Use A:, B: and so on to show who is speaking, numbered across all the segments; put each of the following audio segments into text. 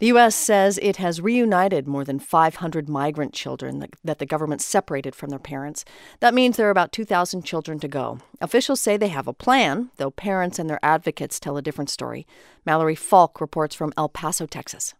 A: The U.S. says it has reunited more than 500 migrant children that the government separated from their parents. That means there are about 2,000 children to go. Officials say they have a plan, though parents and their advocates tell a different story. Mallory Falk reports from El Paso, Texas.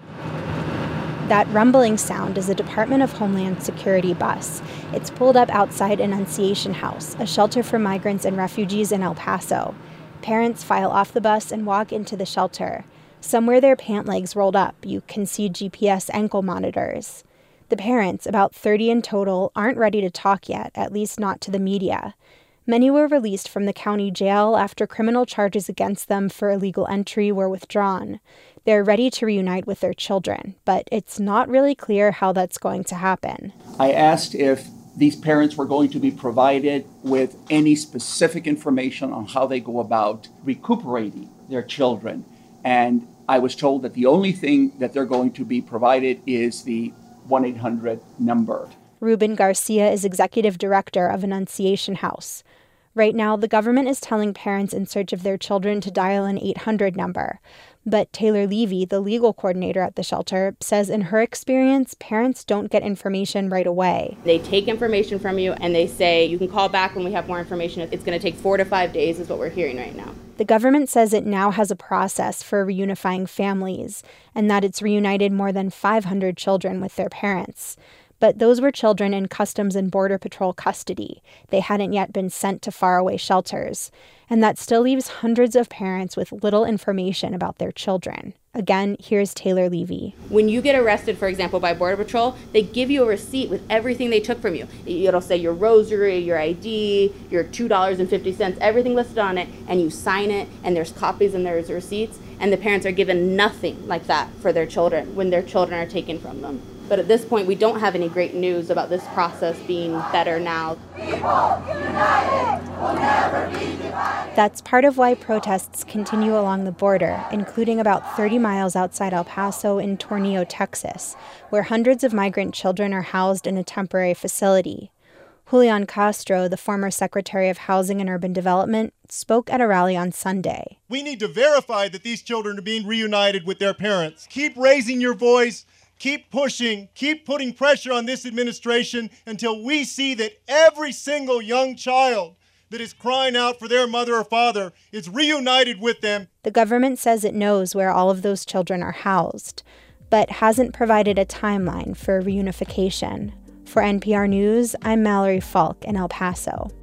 B: That rumbling sound is a Department of Homeland Security bus. It's pulled up outside Annunciation House, a shelter for migrants and refugees in El Paso. Parents file off the bus and walk into the shelter. Some wear their pant legs rolled up. You can see GPS ankle monitors. The parents, about 30 in total, aren't ready to talk yet, at least not to the media. Many were released from the county jail after criminal charges against them for illegal entry were withdrawn. They're ready to reunite with their children, but it's not really clear how that's going to happen.
C: I asked if these parents were going to be provided with any specific information on how they go about recuperating their children. And I was told that the only thing that they're going to be provided is the 1-800 number.
B: Ruben Garcia is executive director of Annunciation House. Right now, the government is telling parents in search of their children to dial an 800 number. But Taylor Levy, the legal coordinator at the shelter, says in her experience, parents don't get information right away.
D: They take information from you and they say, you can call back when we have more information. It's going to take 4 to 5 days is what we're hearing right now.
B: The government says it now has a process for reunifying families and that it's reunited more than 500 children with their parents. But those were children in Customs and Border Patrol custody. They hadn't yet been sent to faraway shelters. And that still leaves hundreds of parents with little information about their children. Again, here's Taylor Levy.
D: When you get arrested, for example, by Border Patrol, they give you a receipt with everything they took from you. It'll say your rosary, your ID, your $2.50, everything listed on it, and you sign it, and there's copies and there's receipts, and the parents are given nothing like that for their children when their children are taken from them. But at this point, we don't have any great news about this process being better now.
B: People united will never be divided. That's part of why protests continue along the border, including about 30 miles outside El Paso in Tornillo, Texas, where hundreds of migrant children are housed in a temporary facility. Julian Castro, the former Secretary of Housing and Urban Development, spoke at a rally on Sunday.
E: We need to verify that these children are being reunited with their parents. Keep raising your voice. Keep pushing, keep putting pressure on this administration until we see that every single young child that is crying out for their mother or father is reunited with them.
B: The government says it knows where all of those children are housed, but hasn't provided a timeline for reunification. For NPR News, I'm Mallory Falk in El Paso.